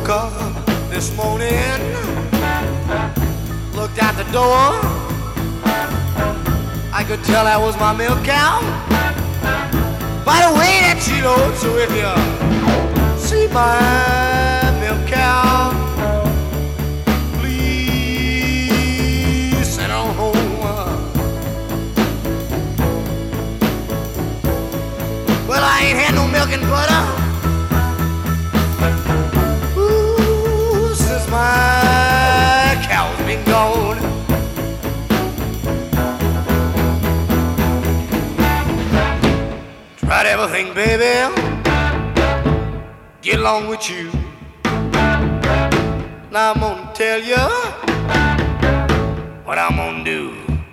woke up this morning, looked out the door, I could tell that was my milk cow by the way that she looked. So if you see my milk cow, please send her home. Well, I ain't had no milk and butter, ooh, since my cow's been gone. Tried everything, baby, get along with you. Now I'm gonna tell you what I'm gonna do.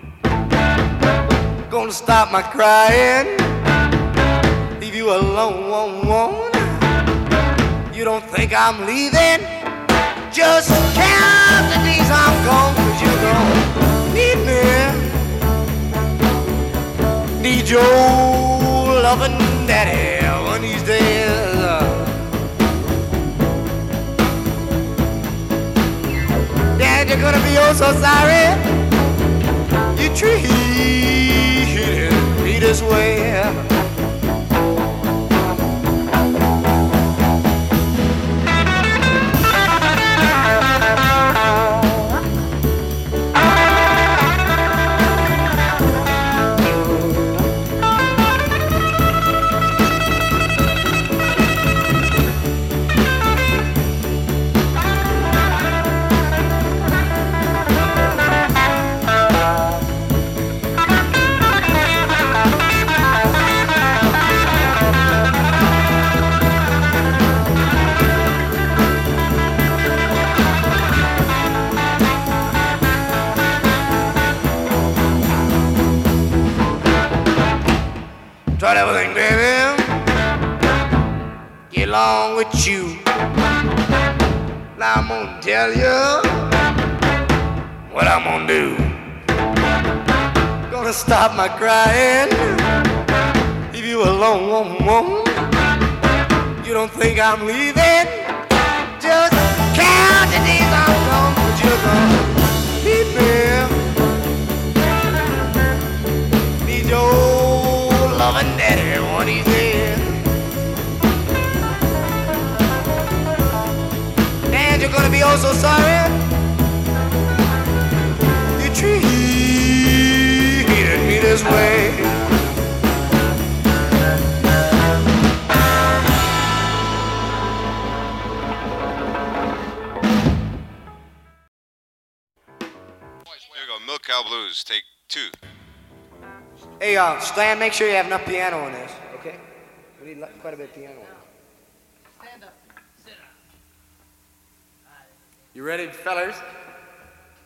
Gonna stop my crying, leave you alone. You don't think I'm leaving? Just count the days I'm gone, 'cause you're gonna need me. Need your loving daddy one of these days. Dad, you're gonna be oh so sorry you treated me this way. Tried everything, baby, get along with you. Now I'm gonna tell you what I'm gonna do. Gonna stop my crying, leave you alone. You don't think I'm leaving? Just count the days I'm gone, 'cause you're gonna need me. Need your loving daddy one of these days. And you're gonna be oh so sorry you treated me this way. There you go, Milk Cow Blues, take 2. Hey, Stan, make sure you have enough piano on this, okay? We need quite a bit of piano on this. Stand up. Sit down. You ready, fellas?